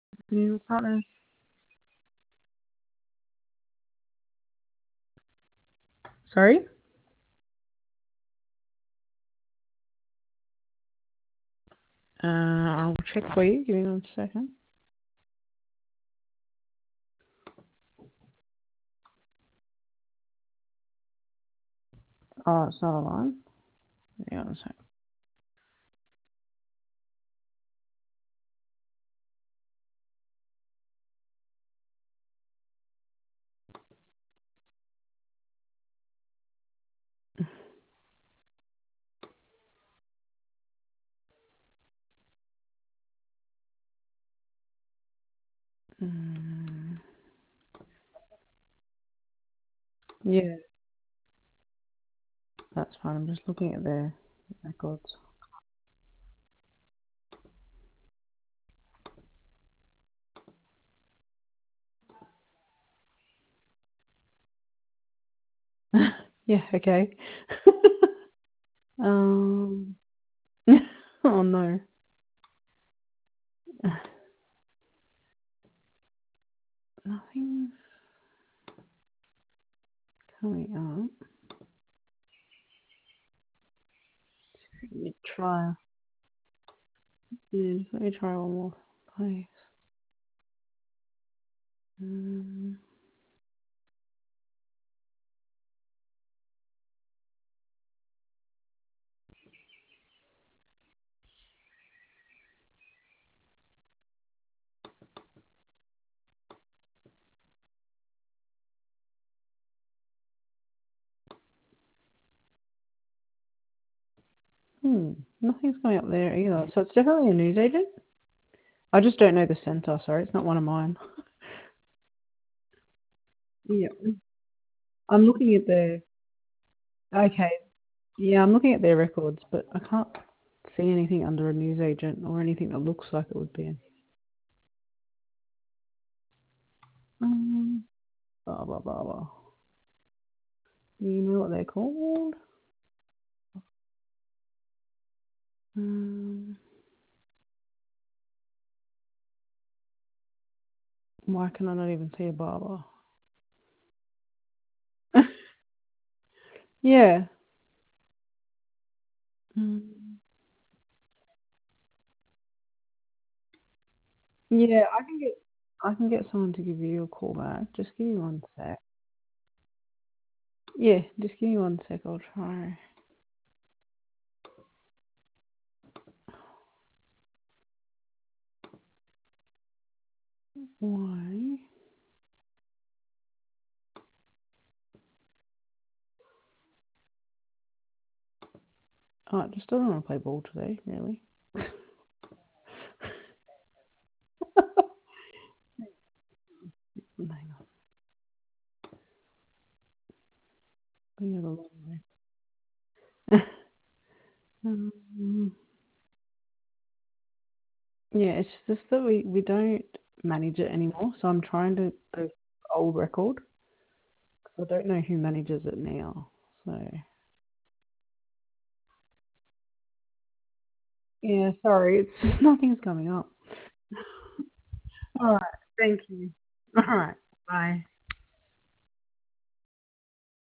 New partners. Sorry? I'll check for you. Give me 1 second. Oh, it's not online. Hang on a sec. Mm, yeah, that's fine. I'm just looking at their records. Yeah, okay. um, oh no. Nothing's coming up. Let me try. Yeah, just let me try one more place. Mm, nothing's coming up there either. So it's definitely a newsagent. I just don't know the center. Sorry, it's not one of mine. Yeah, I'm looking at their. Okay, yeah, I'm looking at their records, but I can't see anything under a newsagent or anything that looks like it would be. Um, blah blah blah blah. Do you know what they're called? Um, why can I not even see a barber? Yeah. Mm, yeah, I can get someone to give you a call back. Just give me 1 sec. Yeah, just give me 1 sec. I'll try. Why? Oh, it just doesn't want to play ball today, really. Hang on. We have a long way. um, yeah, it's just that we don't manage it anymore. So I'm trying to go old record. I don't know who manages it now. So yeah, sorry, it's just nothing's coming up. All right, thank you. All right, bye.